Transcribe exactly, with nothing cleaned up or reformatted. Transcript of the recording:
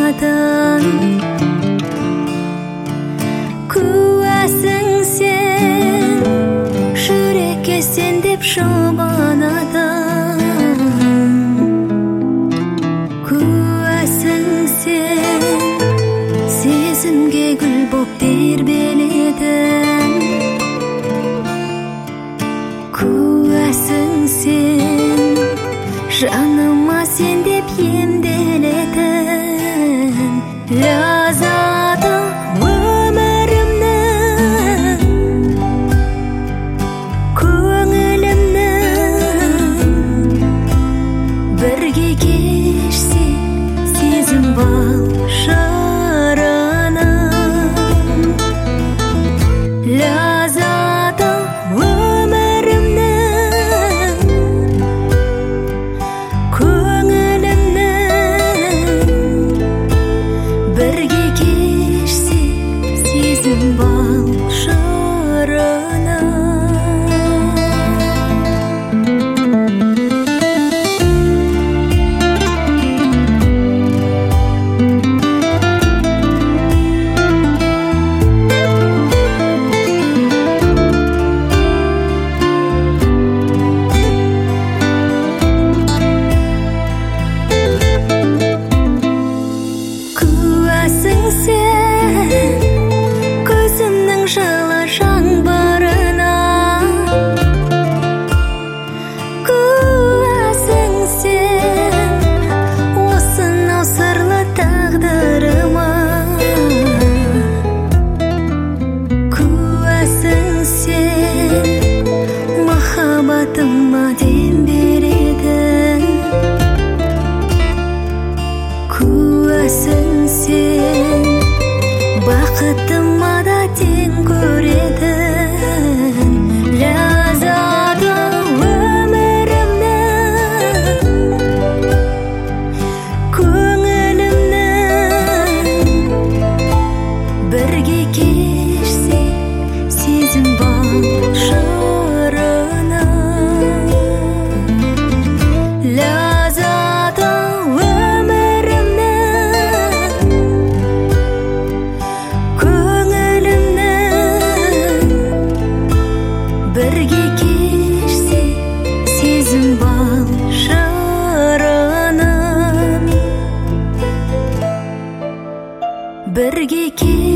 шабанадан куәсің сен жүрекке сен деп шабанадан куәсің сен сезімге гүл боп тербеледің куәсің сен жаныма сен деп емделетін ләззаты өмірімнің көңілімнің бірге кешсе сезім бал шырыным ләззаты көзімнің жылы жаңбырына куәсің сен осынау сырлы тағдырыма куәсің сен махаббатыма дем беретін куәсің сен бақытыма да тең көретін ләззаты өмірімнің көңілімнің бірге кешсе сезім бал шырыным ләззаты бірге кешсе сезім бал шырыным бірге